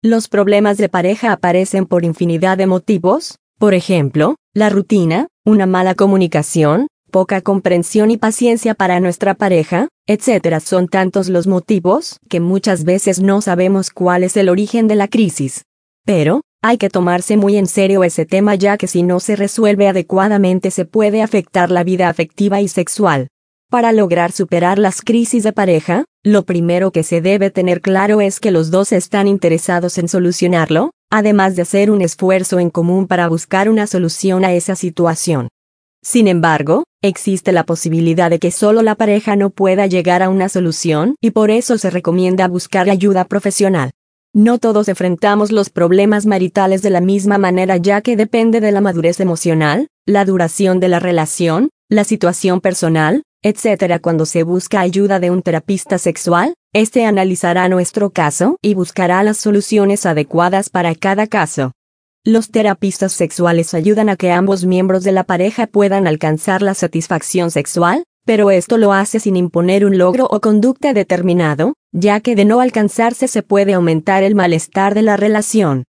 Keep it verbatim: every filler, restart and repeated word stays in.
Los problemas de pareja aparecen por infinidad de motivos, por ejemplo, la rutina, una mala comunicación, poca comprensión y paciencia para nuestra pareja, etcétera. Son tantos los motivos que muchas veces no sabemos cuál es el origen de la crisis. Pero, hay que tomarse muy en serio ese tema, ya que si no se resuelve adecuadamente se puede afectar la vida afectiva y sexual. Para lograr superar las crisis de pareja, lo primero que se debe tener claro es que los dos están interesados en solucionarlo, además de hacer un esfuerzo en común para buscar una solución a esa situación. Sin embargo, existe la posibilidad de que solo la pareja no pueda llegar a una solución y por eso se recomienda buscar ayuda profesional. No todos enfrentamos los problemas maritales de la misma manera, ya que depende de la madurez emocional, la duración de la relación, la situación personal, etcétera. Cuando se busca ayuda de un terapista sexual, este analizará nuestro caso y buscará las soluciones adecuadas para cada caso. Los terapistas sexuales ayudan a que ambos miembros de la pareja puedan alcanzar la satisfacción sexual, pero esto lo hace sin imponer un logro o conducta determinado, ya que de no alcanzarse se puede aumentar el malestar de la relación.